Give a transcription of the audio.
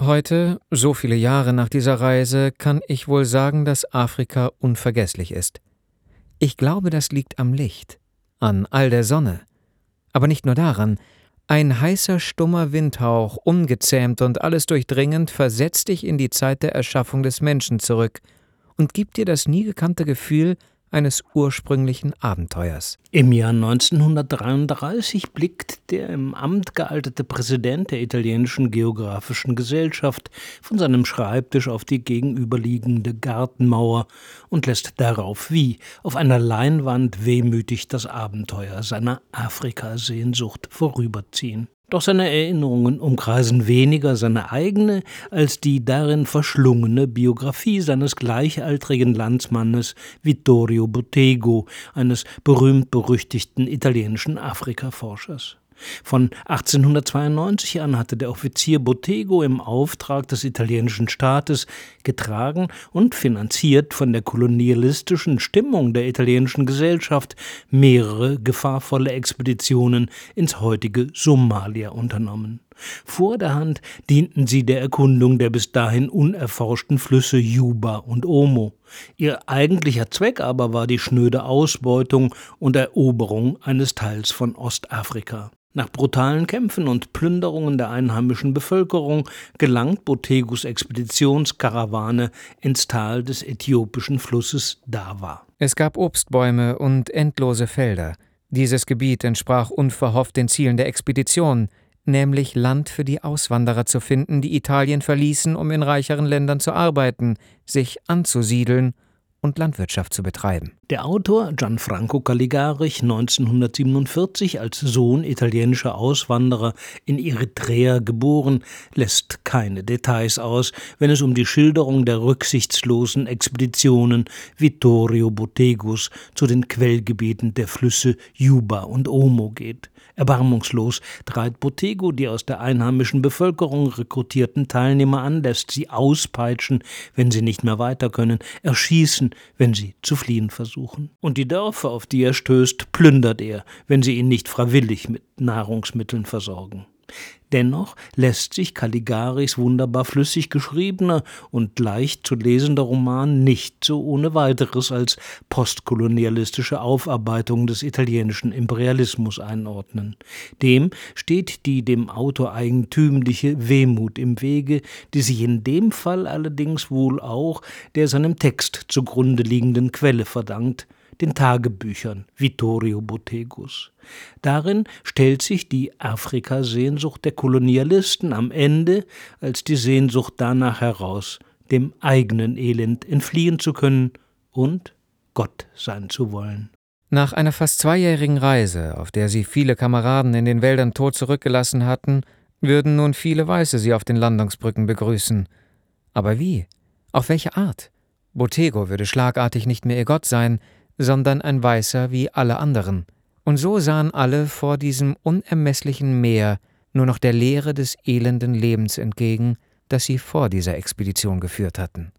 Heute, so viele Jahre nach dieser Reise, kann ich wohl sagen, dass Afrika unvergesslich ist. Ich glaube, das liegt am Licht, an all der Sonne. Aber nicht nur daran. Ein heißer, stummer Windhauch, ungezähmt und alles durchdringend, versetzt dich in die Zeit der Erschaffung des Menschen zurück und gibt dir das nie gekannte Gefühl eines ursprünglichen Abenteuers. Im Jahr 1933 blickt der im Amt gealterte Präsident der italienischen Geographischen Gesellschaft von seinem Schreibtisch auf die gegenüberliegende Gartenmauer und lässt darauf wie auf einer Leinwand wehmütig das Abenteuer seiner Afrikasehnsucht vorüberziehen. Doch seine Erinnerungen umkreisen weniger seine eigene als die darin verschlungene Biografie seines gleichaltrigen Landsmannes Vittorio Bottego, eines berühmt-berüchtigten italienischen Afrikaforschers. Von 1892 an hatte der Offizier Bottego im Auftrag des italienischen Staates, getragen und finanziert von der kolonialistischen Stimmung der italienischen Gesellschaft, mehrere gefahrvolle Expeditionen ins heutige Somalia unternommen. Vor der Hand dienten sie der Erkundung der bis dahin unerforschten Flüsse Juba und Omo. Ihr eigentlicher Zweck aber war die schnöde Ausbeutung und Eroberung eines Teils von Ostafrika. Nach brutalen Kämpfen und Plünderungen der einheimischen Bevölkerung gelangt Bottegos Expeditionskarawane ins Tal des äthiopischen Flusses Dawa. Es gab Obstbäume und endlose Felder. Dieses Gebiet entsprach unverhofft den Zielen der Expedition, nämlich Land für die Auswanderer zu finden, die Italien verließen, um in reicheren Ländern zu arbeiten, sich anzusiedeln und Landwirtschaft zu betreiben. Der Autor Gianfranco Caligari, 1947 als Sohn italienischer Auswanderer in Eritrea geboren, lässt keine Details aus, wenn es um die Schilderung der rücksichtslosen Expeditionen Vittorio Bottegos zu den Quellgebieten der Flüsse Juba und Omo geht. Erbarmungslos treibt Bottego die aus der einheimischen Bevölkerung rekrutierten Teilnehmer an, lässt sie auspeitschen, wenn sie nicht mehr weiter können, erschießen, wenn sie zu fliehen versuchen. Und die Dörfer, auf die er stößt, plündert er, wenn sie ihn nicht freiwillig mit Nahrungsmitteln versorgen. Dennoch lässt sich Caligaris wunderbar flüssig geschriebener und leicht zu lesender Roman nicht so ohne weiteres als postkolonialistische Aufarbeitung des italienischen Imperialismus einordnen. Dem steht die dem Autor eigentümliche Wehmut im Wege, die sich in dem Fall allerdings wohl auch der seinem Text zugrunde liegenden Quelle verdankt, den Tagebüchern Vittorio Bottegos. Darin stellt sich die Afrikasehnsucht der Kolonialisten am Ende als die Sehnsucht danach heraus, dem eigenen Elend entfliehen zu können und Gott sein zu wollen. Nach einer fast zweijährigen Reise, auf der sie viele Kameraden in den Wäldern tot zurückgelassen hatten, würden nun viele Weiße sie auf den Landungsbrücken begrüßen. Aber wie? Auf welche Art? Bottego würde schlagartig nicht mehr ihr Gott sein, sondern ein Weißer wie alle anderen. Und so sahen alle vor diesem unermesslichen Meer nur noch der Leere des elenden Lebens entgegen, das sie vor dieser Expedition geführt hatten.